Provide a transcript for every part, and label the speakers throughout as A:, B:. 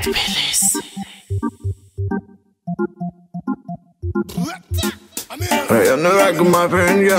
A: Районный рагмапин, я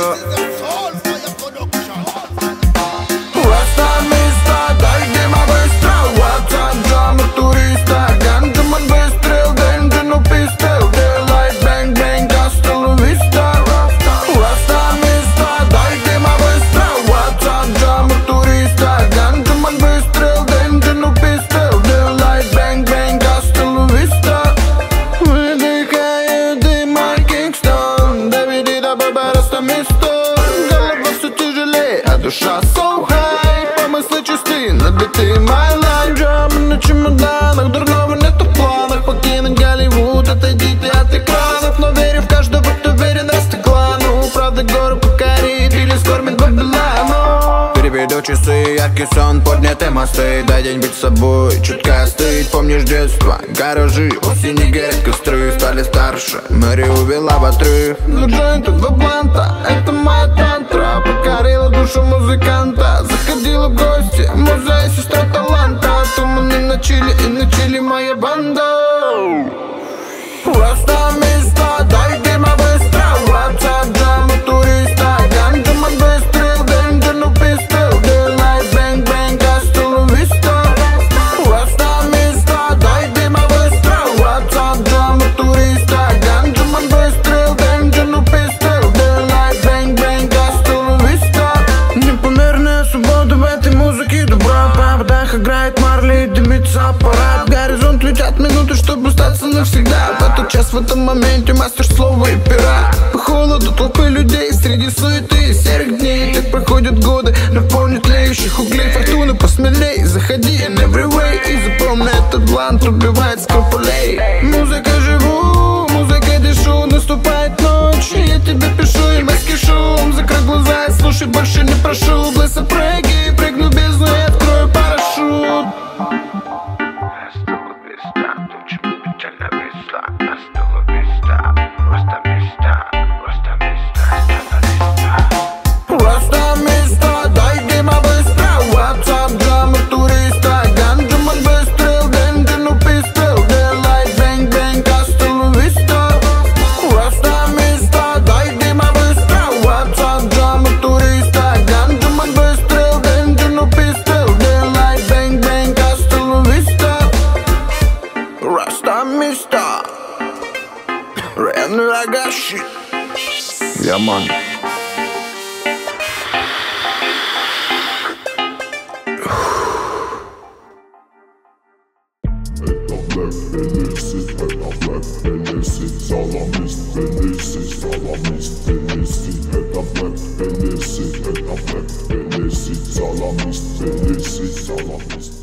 A: Раста места, дай дима быстро Ватсан джама туриста Гандаман выстрел, денджину пистел Делайт бэнг бэнг, астелу виста Раста места, дай дима быстро Ватсан джама туриста Гандаман выстрел, денджину пистел Делайт бэнг бэнг, астелу виста Выдыхает дыма Кингстон Дэвиди да баба раста место Голова все тяжелее, а душа so high Помыслы чисты, набиты my life Джамы на чемоданах, дурного нету в планах Покинуть Голливуд, отойдите от экранов Но верю в каждого, кто верен расти клану Правда гору покорит или скормит Бабилану Переведу часы, яркий сон, поднятые мосты Дай день быть собой, чутка остыть Помнишь детство, гаражи, осенний горят костры Стали старше, Мэри увела в отрыв За джойнты, два бланта, это моя тантра Покорила душу музыканта Заходила в гости, музей, сестра таланта Туманы на чили моя банда Просто место, дай дима быстро WhatsApp джама туриста Гандаман выстрел, денджину пистел Делайт бэнг бэнг, астелу виста Просто место, дай дима быстро WhatsApp джама туриста Гандаман выстрел, денджину пистел Делайт бэнг бэнг, астелу виста Непомерная свобода в этой музыке добра В проводах играет Марли, дымится аппарат Горизонт летят минуты, чтобы остаться навсегда В этот час, в этом моменте мастер слова и пера По холоду толпы людей среди суеты и серых дней Так проходят годы, наполнят тлеющих углей Фортуна посмелей, заходи in every way И запомни, этот блант убивает скрупулей Музыка живу, музыка дышу Наступает ночь, и я тебе пишу И майский шум, закрой глаза и слушай Больше не прошу, блэса прыги Прыгну в бездну и открою парашют Раста места, дай дима быстро WhatsApp джама туриста Гандаман выстрел, денджину пистел Делайт бэнг бэнг, астелу виста Раста места, дай дима быстро WhatsApp джама туриста Гандаман выстрел, денджину пистел Делайт бэнг бэнг, астелу виста Раста места Районный рагаши Я ман
B: Salamist, это Black Hennessy, Salamist